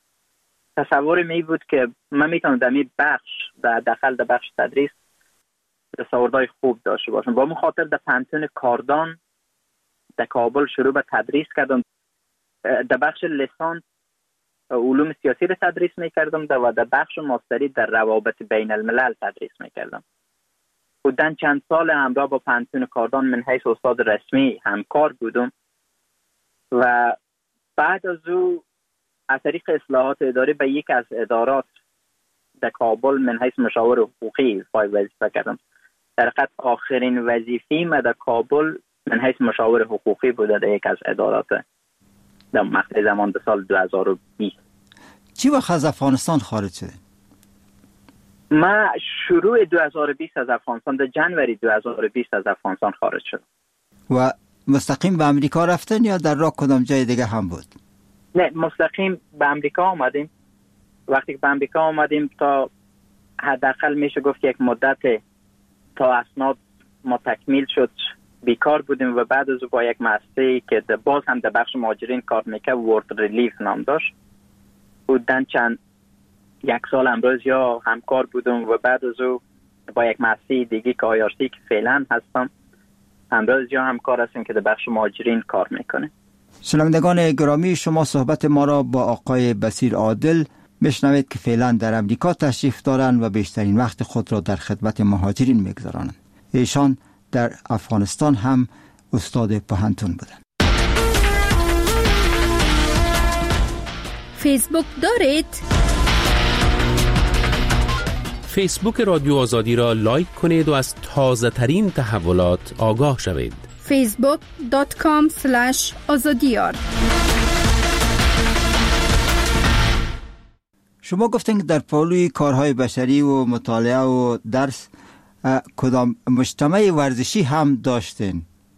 تصور می بود که من میتونم در این بخش در داخل در بخش تدریس دستاوردهای خوب داشته باشم. با مخاطر در پوهنتون کاردان در کابل شروع به تدریس کردم. در بخش لیسانس علوم سیاسی را تدریس میکردم و در بخش ماستری در روابط بین الملل تدریس میکردم. بودن چند سال همراه با پوهنتون کاردان من حیث استاد رسمی همکار بودم و بعد از او از طریق اصلاحات اداری به یک از ادارات در کابل من حیث مشاور حقوقی وظیفه کردم. در حقیقت آخرین وظیفه‌ای من در کابل من حیث مشاور حقوقی بوده در یک از ادارات در مقطع زمان به سال 2020. چی وقت از افغانستان خارج شده؟ من شروع 2020 از افغانستان، در جنوری 2020 از افغانستان خارج شدم. و مستقیم به امریکا رفتن یا در راه کدام جای دیگه هم بود؟ نه، مستقیم به امریکا آمدیم. وقتی که به امریکا آمدیم تا حداقل میشه گفت یک مدت تا اسناد ما تکمیل شد بیکار بودیم و بعد از با یک مؤسسه‌ای که باز هم در بخش مهاجرین کار میکرد، ورد ریلیف نام داشت، بودن چند 1 سال امروز یا همکار بودم و بعد از او با یک مؤسسه دیگه که آیارسی که فعلا هستم امروز یا همکار هستیم که در بخش مهاجرین کار میکنه. شنوندگان گرامی، شما صحبت ما را با آقای بصیر عادل میشنوید که فعلا در امریکا تشریف دارند و بیشترین وقت خود را در خدمت مهاجرین میگذرانند. ایشان در افغانستان هم استاد پوهنتون بودند. فیسبوک دارید؟ فیسبوک رادیو آزادی را لایک کنید و از تازه ترین تحولات آگاه شوید. facebook.com/azadiyar. شما گفتین که در پالوی کارهای بشری و مطالعه و درس کدام مجتمع ورزشی هم داشتین؟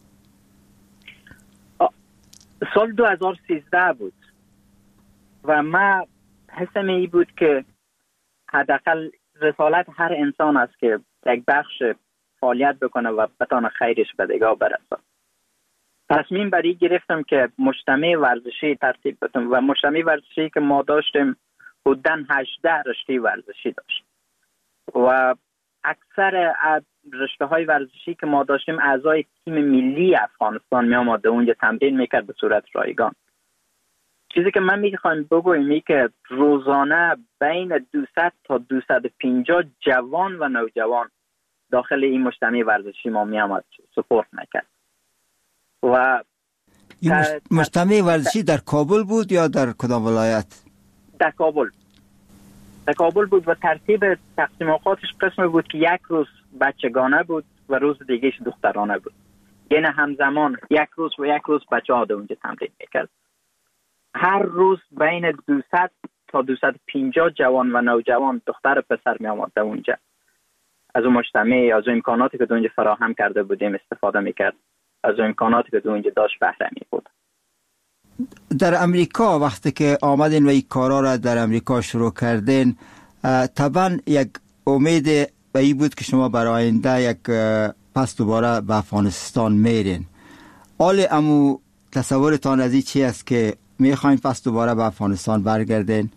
سال 2013 بود و من حسم ای بود که حداقل رسالت هر انسان است که یک بخش فعالیت بکنه و بتانه خیرش به دیگاه برسه. تصمیم بر این گرفتم که مجتمع ورزشی ترتیب بدم و مجتمع ورزشی که ما داشتیم حدوداً 18 رشته ورزشی داشت و اکثر رشته های ورزشی که ما داشتیم اعضای تیم ملی افغانستان می آمده اونجا تمرین میکرد به صورت رایگان. چیزی که من میخوایم بگویم این که روزانه بین 200 تا 250 جوان و نوجوان داخل این مجتمع ورزشی ما می آمد سپورت میکرد. و این مجتمع ورزشی در کابل بود یا در کدام ولایت؟ در کابل بود و ترتیب تقسیم اوقاتش قسم بود که یک روز بچگانه بود و روز دیگهش دخترانه بود. یعنی همزمان یک روز بچه ها اونجا تمرین میکرد. هر روز بین 200 تا 250 جوان و نوجوان دختر پسر می آمد اونجا. از اون مجتمع، از اون امکاناتی که اونجا فراهم کرده بودیم استفاده میکرد. از اون امکاناتی که اونجا داشت بهره می‌برد. در امریکا وقتی که آمدین و این کارا را در امریکا شروع کردین، طبعا یک امید به این بود که شما برای آینده یک پس دوباره به افغانستان میرین. حال امو تصورتان از این چی است که میخواین پس دوباره به افغانستان برگردین؟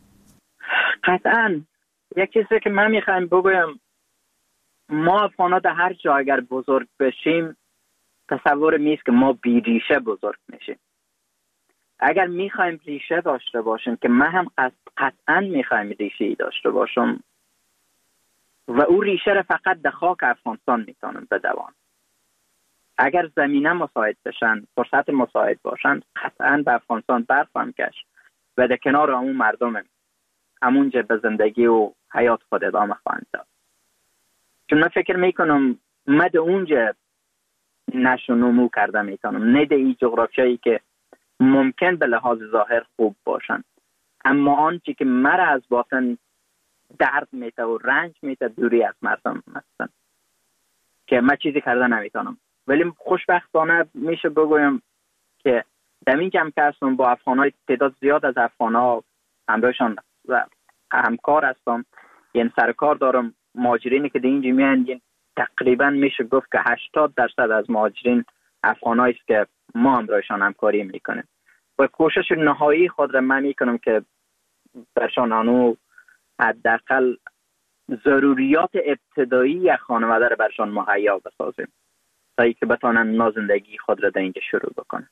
قطعا یک چیزی که من میخوایم بگویم، ما افغانا در هر جا اگر بزرگ بشیم تصور میست که ما بی ریشه بزرگ میشیم. اگر میخوایم ریشه داشته باشیم که من هم قطعا میخوایم ریشه داشته باشم و او ریشه را فقط در خاک افغانستان میتونم بدوام. اگر زمینه مساعد بشن، فرصت مساعد باشن، قطعا به افغانستان برخواهم گشت و در کنار همون مردم همونجا به زندگی و حیات خود ادامه خواهم داد. چون من فکر میکنم من در اونجا نشو نمو کرده میتونم، نه در این جغرافیایی که ممکن به لحاظ ظاهر خوب باشن، اما آنچه که مرا از باطن درد میته و رنج میته دوری از مردم هستن که من چیزی کرده نمیتونم. ولی خوشبختانه میشه بگویم که در این جمع که هستم با افغانای تعداد زیاد از افغانا همراهشان و همکار هستم، یعنی سرکار دارم. مهاجرینی که در اینجا میان تقریبا میشه گفت که 80% از مهاجرین افغانایی است که ما همراهشان همکاری میکنیم و کوشش نهایی خود را من میکنم که برشان آنو حداقل ضروریات ابتدایی یک خانواده را برشان مهیا بسازیم تا اینکه بتونن نازندگی خود را در اینجا شروع بکنن.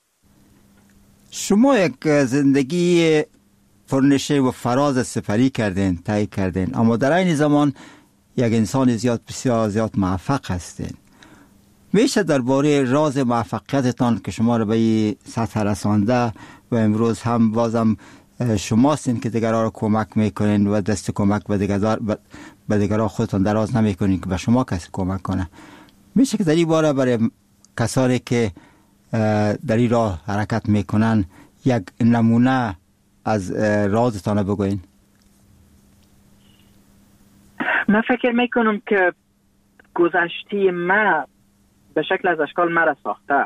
شما یک زندگی پرنشه و فراز سپری کردین، طی کردین، اما در این زمان یک انسان بسیار زیاد موفق هستین. میشه درباره راز موفقیتتان که شما را به این سطح رسانده و امروز هم بازم شما هستین که دیگران را کمک میکنین و دست کمک به دیگران خودتان دراز نمیکنین که به شما کسی کمک کنه، میشه که در این باره برای کسانی که در این راه حرکت میکنن یک نمونه از رازتان بگوین؟ من فکر میکنم که گذشته من به شکل از اشکال مرا ساخته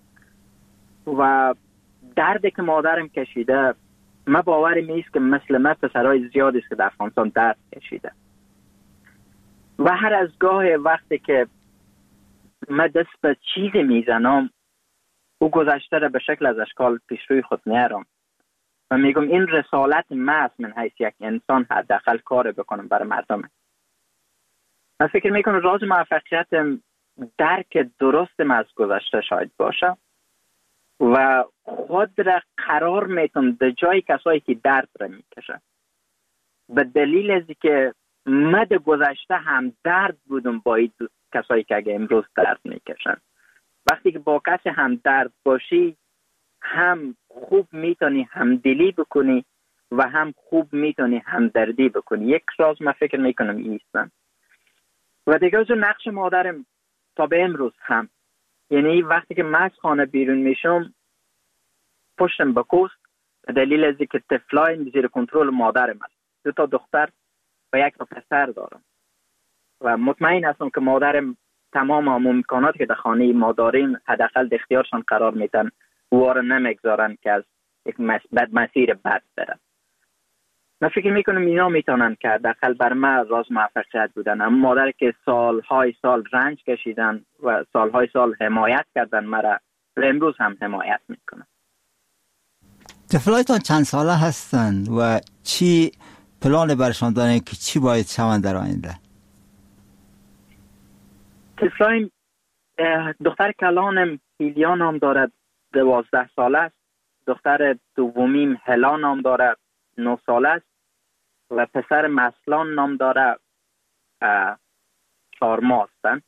و دردی که مادرم کشیده، من باورم نیست که مثل من پسرای زیادی است که در افغانستان درد کشیده و هر از گاه وقتی که من دست به چیزی میزنم او گذشته را به شکل از اشکال پیش روی خود میارم و میگم این رسالت من است، من حیث یک انسان حداقل کار بکنم برای مردم. من فکر میکنم راز موفقیتم درک درستم از گذشته شاید باشه و خود را قرار میتونم در جای کسایی که درد را میکشن، به دلیل از که من در گذشته هم درد بودم با این کسایی که اگه امروز درد میکشن. وقتی که با کسی هم درد باشی هم خوب میتونی همدلی بکنی و هم خوب میتونی همدردی بکنی. یک راز من فکر میکنم ایستم و دیگه از نقش مادرم تا به امروز هم، یعنی وقتی که من از خانه بیرون میشم پشتم به کوست به دلیل از که طفلای زیر کنترل مادرم است. 2 تا دختر و 1 تا پسر دارم و مطمئن هستم که مادرم تمام امکاناتی که در خانه ما داریم حداقل در اختیارشان قرار میدن و او را نمیگذارن که از یک مسیر بد بره. من فکر میکنم اینا میتونن که حداقل بر من راز موفقیت بودن. اما مادر که سالهای سال رنج کشیدن و سالهای سال حمایت کردن مرا و امروز هم حمایت میکنم. طفلایتان چند ساله هستند و چی پلان برشان دارین که چی باید شوند در آینده؟ طفلایم دختر کلانم هیلیا نام دارد 12 ساله است، دختر دومیم هلا نام دارد 9 ساله است و پسر مسلان نام دارد 4 ماه هستند.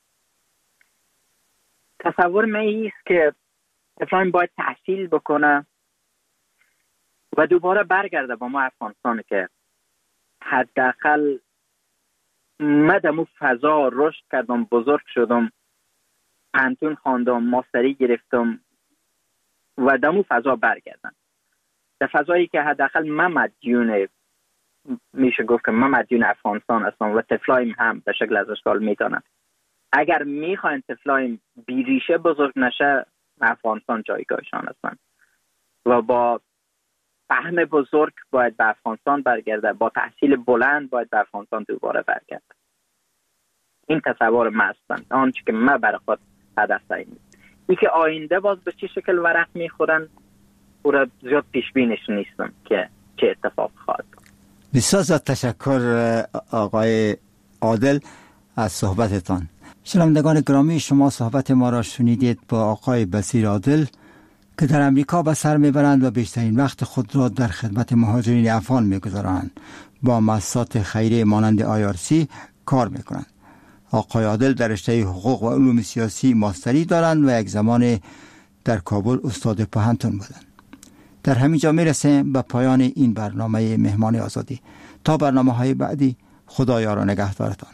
تصور من ایست که طفلایم باید تحصیل بکنه و دوباره برگرده با ما افغانستان که حداقل من دمو فضا رشد کردم، بزرگ شدم، پانتون خواندم، ماستری گرفتم و دمو فضا برگردم، در فضایی که حداقل من مدیون، میشه گفت که من مدیون افغانستان هستم و طفلایم هم به شکل از اشکال میتونن. اگر میخواین طفلایم بیریشه بزرگ نشه، افغانستان جایگاهشان هستن و با فهم بزرگ باید به افغانستان برگرده، با تحصیل بلند باید به افغانستان دوباره برگرده. این تصور من هستن، آنچه که من برای خود هدف تعیین. این که آینده باز به چه شکل ورق میخورن او را زیاد پیش بینش نیستم که چه اتفاق خواهد. بسیار زیاد تشکر آقای عادل از صحبتتان. شنوندگان گرامی، شما صحبت ما را شنیدید با آقای بصیر عادل که در امریکا به سر میبرند و بیشترین وقت خود را در خدمت مهاجرین افغان میگذارند. با مؤسسات خیریه مانند IRC کار میکنند. آقای عادل در رشته حقوق و علوم سیاسی ماستری دارند و یک زمان در کابل استاد پوهنتون بودند. در همین جا میرسیم به پایان این برنامه مهمان آزادی. تا برنامه‌های بعدی، خدا یار و نگهدارتان.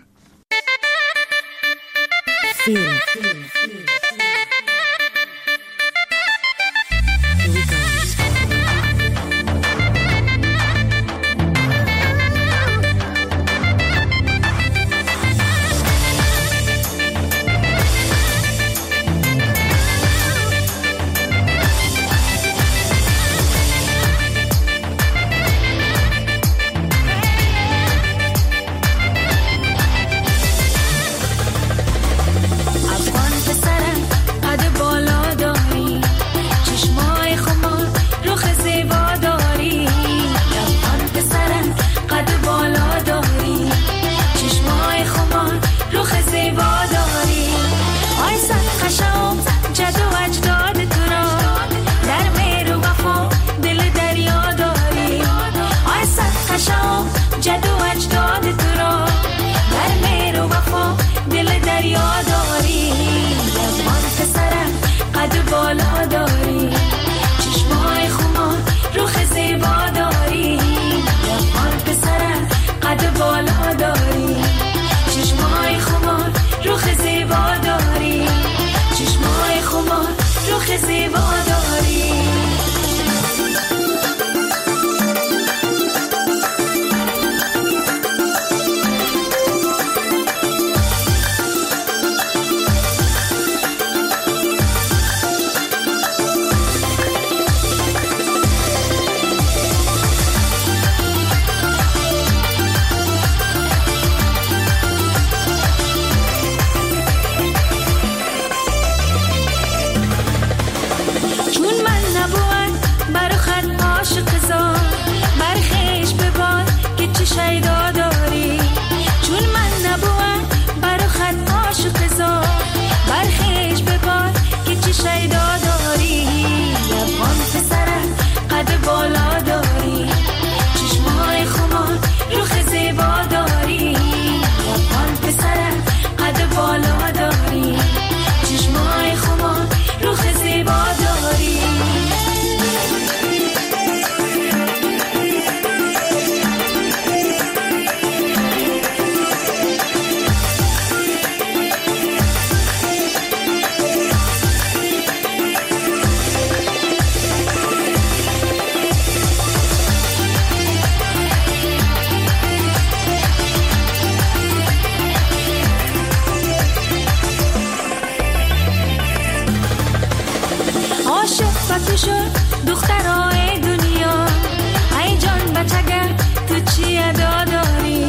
دخترای دنیا، ای جان بچگه تو چی ادا داری؟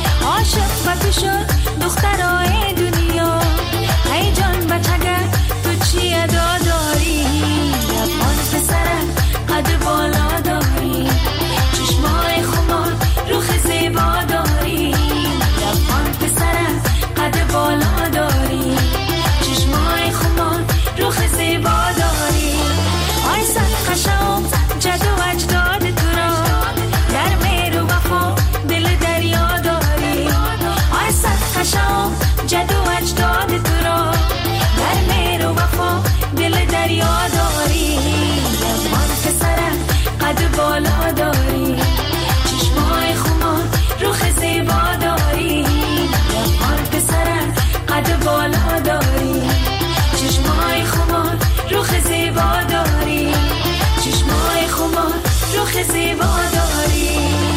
عاشق و تو شد دخترای دنیا، ای جان بچگه تو چی ادا داری؟ افتاده تو را در مهر و وفا دل دریا داری جوان پسرم قد بالا داری چشمای خمار روخ زیبا داری جوان پسرم قد بالا داری چشمای خمار روخ زیبا داری چشمای خمار روخ زیبا داری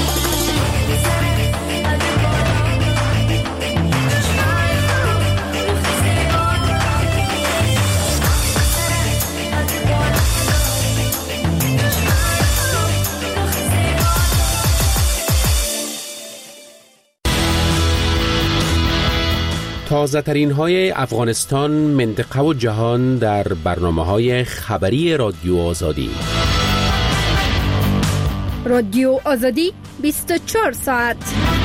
تازه ترین های افغانستان، منطقه و جهان در برنامه های خبری رادیو آزادی. رادیو آزادی 24 ساعت.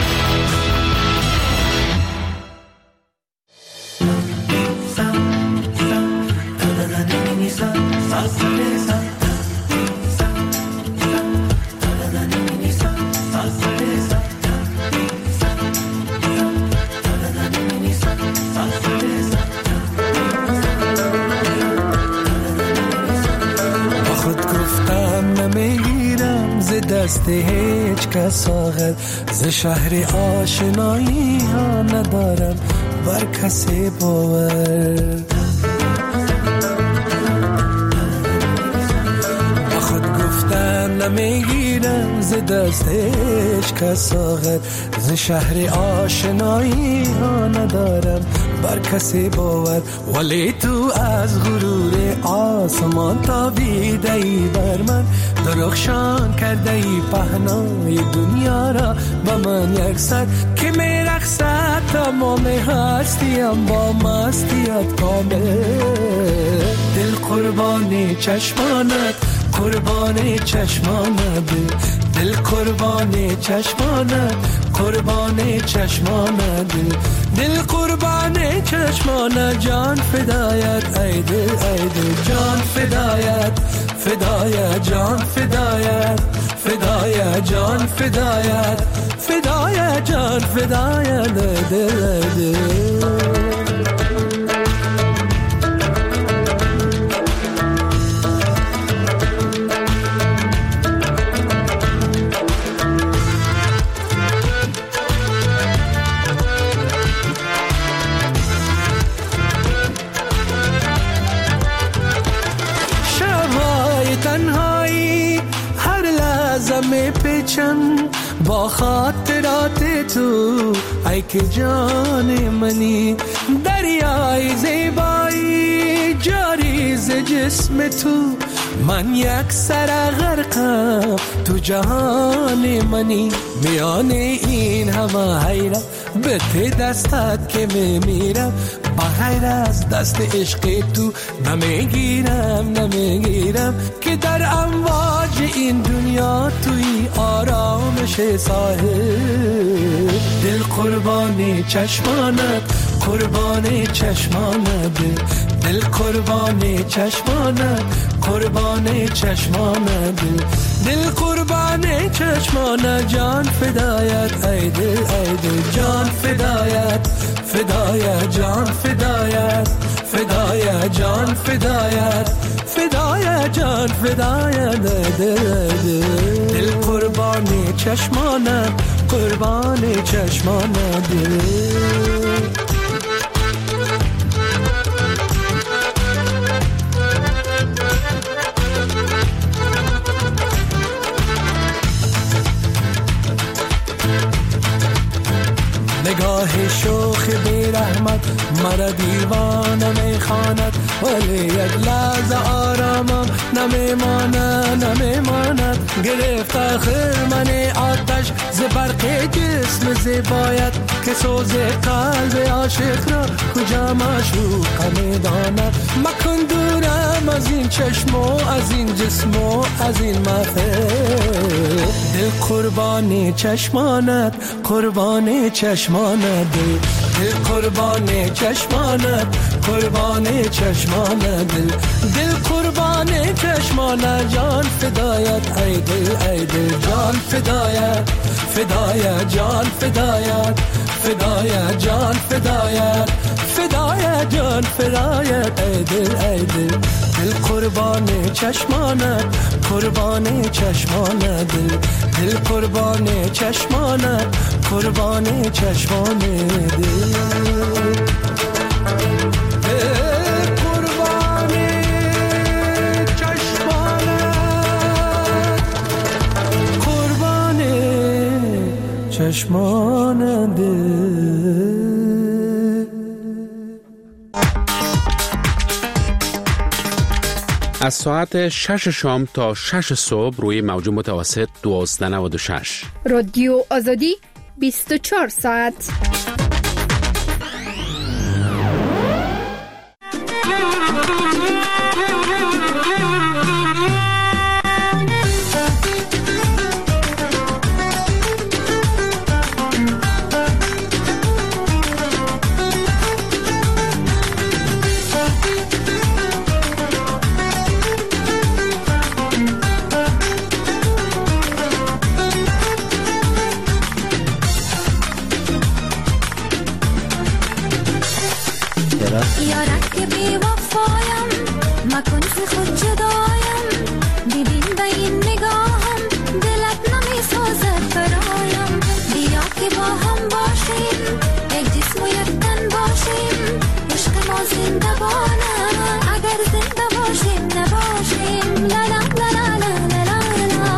دست هیچ کس آغل ز شهر آشنایی ها ندارم بر کسی باور با خود گفتن نمیگیرم ز دست هیچ کس آغل ز شهر آشنایی ها ندارم بر کسی باور ولی تو از غرور آسمان تابیده ای بر من درخشان کرده ای پهنای دنیا را با من یکسر که می رقصد تمام هستیم با مستیت کامل دل قربانی چشمانت قربانی چشمانت دل قربانی چشمانت قربانی چشمانت دل قربانی چشمانت جان فدایت ای دل جان فدایت فدایت جان فدایت فدایت جان فدایت فدایت جان فدایت دل با خاطرات تو ای که جان منی دریای زیبایی جاری ز جسم تو من یک سر غرقم تو جهان منی میان این همه حیرت به ته دستت که میمیرم بغیر از دست عشق تو نمیگیرم که در امواج این دنیا توی آرامش ساحل دل قربانی چشمانت قربانی چشمانت دل قربانی چشمانت قربانی چشمانت دل قربانی چشمانت جان فدایت ای دل جان فدایت فدایت جان فدایت فدایت جان فدایت فدایت جان فدایت دل قربانی چشمانت قربانی چشمانت نگاه شوخ بی رحمت مرا دیوانه میخواند ولی یک لحظه آرامم نمیماند گرفت آخر من آتش ز برق جسم زیبایت که سوز قلب عاشق را کجا معشوق میداند مکن دورم از این چشم و از این جسم و از این محفل دل قربانی چشمانت قربانی چشمانت دل قربانی چشمانت قربانی چشمانت دل قربانی چشمانت جان فدایت ای دل جان فدایت فدایت جان فدایت فدایت جان فدایت فدایت جان فدایت ای دل ای دل دل قربان چشمانت قربان چشمانت دل قربان چشمانت قربان چشمان دل چشمان دل. از ساعت 6 شام تا 6 صبح روی موج متوسط 1296 رادیو آزادی 24 ساعت. یارک که بی وفایم مکن ز خود جدایم ببین به این نگاهم دلت نمی سازد برایم بیا که با هم باشیم یک جسم و یک تن باشیم عشق ما زنده بانه اگر زنده باشیم نباشیم لا لا لا لا لا لا لا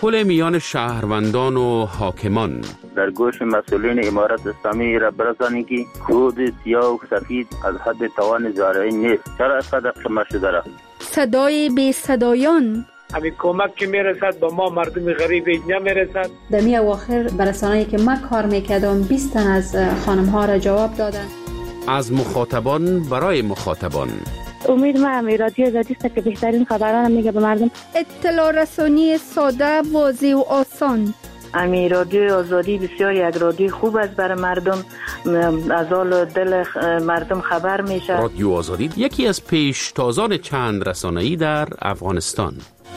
پل میان شهروندان و حاکمان. در گوش مسئولین امارت اسلامی را برسانید که کود سیاه و سفید از حد توان زارعی نیست. چرا اینقدر خمه شده را؟ صدای بی صدایان. همین کمک که میرسد با ما مردم غریب نمیرسد. در می اواخر برسانه‌ای که من کار میکردم 20 تن از خانم ها را جواب دادن. از مخاطبان برای مخاطبان. امید من رادیو آزادی است که بهترین خبران میگه به مردم. اطلاع رسانی ساده، واضح و آسان. امی رادیو آزادی بسیار یک رادیو خوب است برای مردم، از حال دل مردم خبر میشه. رادیو آزادی یکی از پیشتازان چند رسانه‌ای در افغانستان.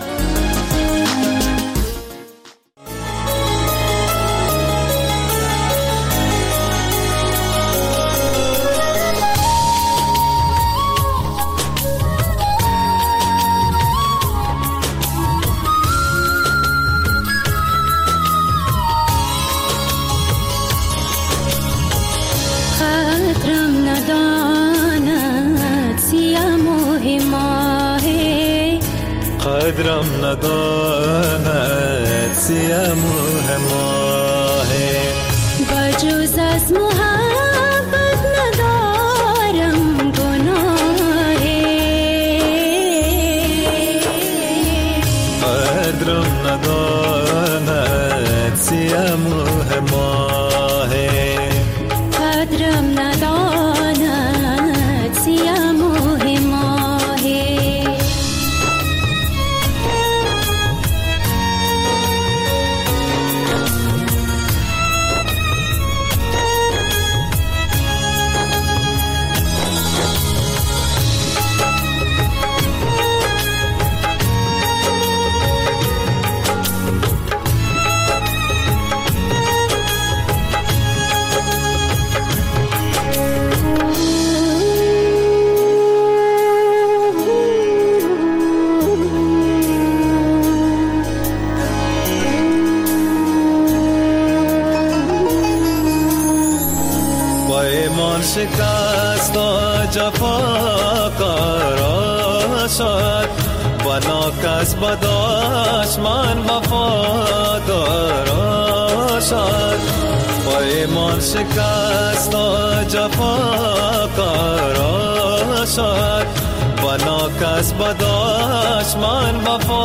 قدرم نداند سیم و هماه بجز از محبت ندارم گناه قدرم نداند سیم و هماه قدرم نداند سیم و هماه شکست و جفا قرار شد بنا کس بداش من وفادار شد با ایمان شکست و جفا قرار شد بنا کس بداش من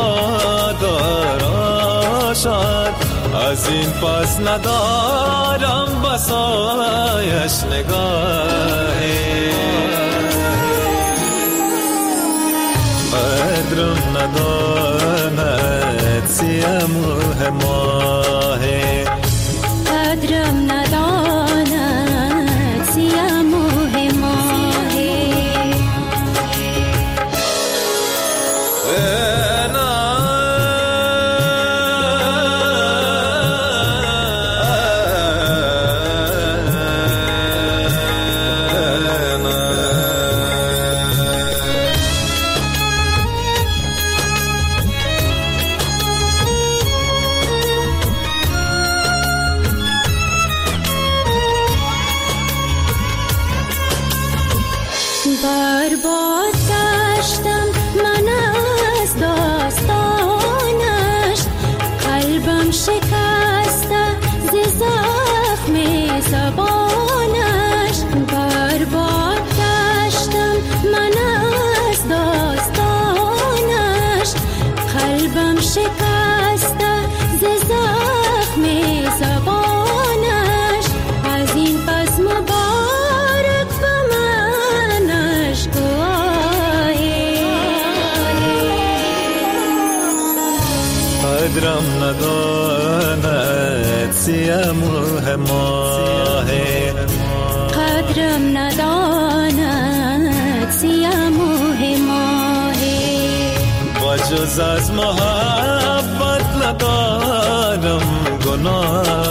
وفادار شد از این پس ندارم بسایش نگاهی قدرم نداند سیم و هماهی قدرم نداند سیم و هماهی برباد گشتم من از داستانش قلبم شکسته ز زخم زبانش برباد گشتم من از داستانش قلبم شکسته ز زخم زبانش از این پس مبارک به منش قدرم نداند سیم و هماهی قدرم نداند سیم و هماهی با جز از محبت ندارم گناه